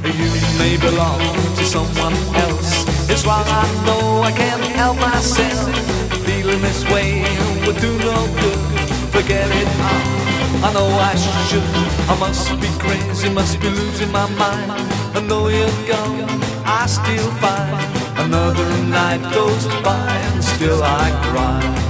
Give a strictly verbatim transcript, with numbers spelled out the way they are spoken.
You may belong to someone else. It's wrong, I know, I can't help myself. Feeling this way would do no good. Forget it, I, I know I should. I must be crazy, must be losing my mind. I know you're gone, I still find another night goes by and still I cry.